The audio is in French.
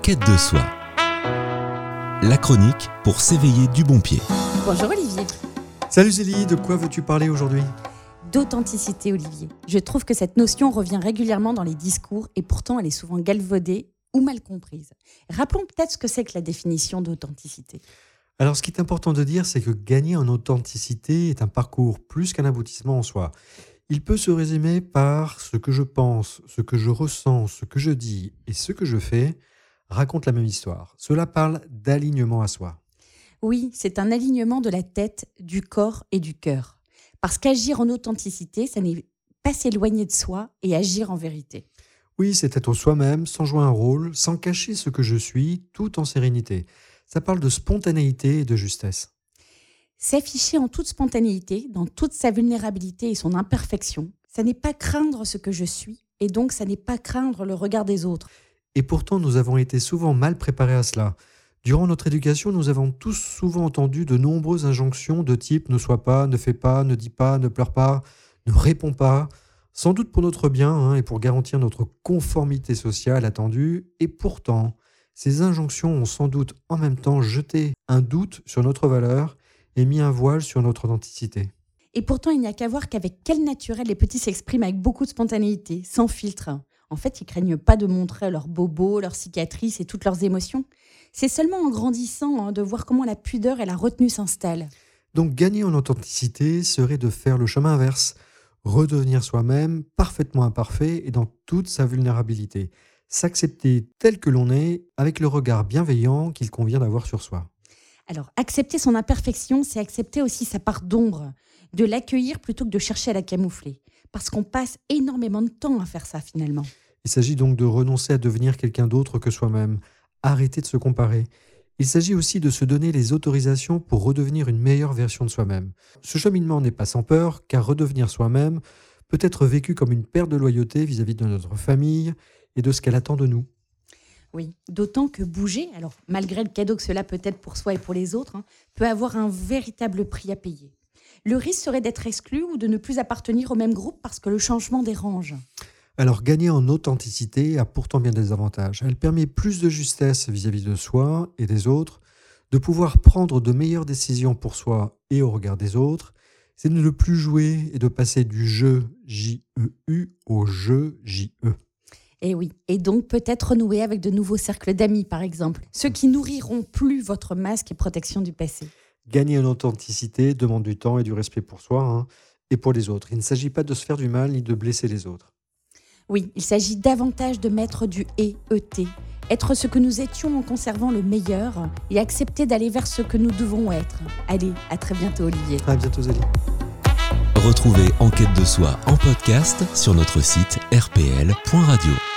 quête de soi. La chronique pour s'éveiller du bon pied. Bonjour Olivier. Salut Zélie, de quoi veux-tu parler aujourd'hui ? D'authenticité Olivier. Je trouve que cette notion revient régulièrement dans les discours et pourtant elle est souvent galvaudée ou mal comprise. Rappelons peut-être ce que c'est que la définition d'authenticité. Alors ce qui est important de dire, c'est que gagner en authenticité est un parcours plus qu'un aboutissement en soi. Il peut se résumer par ce que je pense, ce que je ressens, ce que je dis et ce que je fais racontent la même histoire. Cela parle d'alignement à soi. Oui, c'est un alignement de la tête, du corps et du cœur. Parce qu'agir en authenticité, ça n'est pas s'éloigner de soi et agir en vérité. Oui, c'est être soi-même, sans jouer un rôle, sans cacher ce que je suis, tout en sérénité. Ça parle de spontanéité et de justesse. S'afficher en toute spontanéité, dans toute sa vulnérabilité et son imperfection, ça n'est pas craindre ce que je suis, et donc ça n'est pas craindre le regard des autres. Et pourtant, nous avons été souvent mal préparés à cela. Durant notre éducation, nous avons tous souvent entendu de nombreuses injonctions de type « ne sois pas, ne fais pas, ne dis pas, ne pleure pas, ne réponds pas », sans doute pour notre bien et pour garantir notre conformité sociale attendue. Et pourtant, ces injonctions ont sans doute en même temps jeté un doute sur notre valeur et mis un voile sur notre authenticité. Et pourtant, il n'y a qu'à voir qu'avec quel naturel les petits s'expriment avec beaucoup de spontanéité, sans filtre. En fait, ils craignent pas de montrer leurs bobos, leurs cicatrices et toutes leurs émotions. C'est seulement en grandissant de voir comment la pudeur et la retenue s'installent. Donc gagner en authenticité serait de faire le chemin inverse, redevenir soi-même, parfaitement imparfait et dans toute sa vulnérabilité. S'accepter tel que l'on est, avec le regard bienveillant qu'il convient d'avoir sur soi. Alors, accepter son imperfection, c'est accepter aussi sa part d'ombre, de l'accueillir plutôt que de chercher à la camoufler. Parce qu'on passe énormément de temps à faire ça finalement. Il s'agit donc de renoncer à devenir quelqu'un d'autre que soi-même, arrêter de se comparer. Il s'agit aussi de se donner les autorisations pour redevenir une meilleure version de soi-même. Ce cheminement n'est pas sans peur, car redevenir soi-même peut être vécu comme une perte de loyauté vis-à-vis de notre famille et de ce qu'elle attend de nous. Oui, d'autant que bouger, alors malgré le cadeau que cela peut être pour soi et pour les autres, peut avoir un véritable prix à payer. Le risque serait d'être exclu ou de ne plus appartenir au même groupe parce que le changement dérange. Alors gagner en authenticité a pourtant bien des avantages. Elle permet plus de justesse vis-à-vis de soi et des autres, de pouvoir prendre de meilleures décisions pour soi et au regard des autres. C'est de ne plus jouer et de passer du jeu J-E-U au jeu J-E. Et oui, et donc peut-être renouer avec de nouveaux cercles d'amis, par exemple, ceux qui nourriront plus votre masque et protection du passé. Gagner en authenticité demande du temps et du respect pour soi et pour les autres. Il ne s'agit pas de se faire du mal ni de blesser les autres. Oui, il s'agit davantage de mettre du « et », être ce que nous étions en conservant le meilleur et accepter d'aller vers ce que nous devons être. Allez, à très bientôt Olivier. À bientôt Zélie. Retrouvez En quête de soi en podcast sur notre site rpl.radio.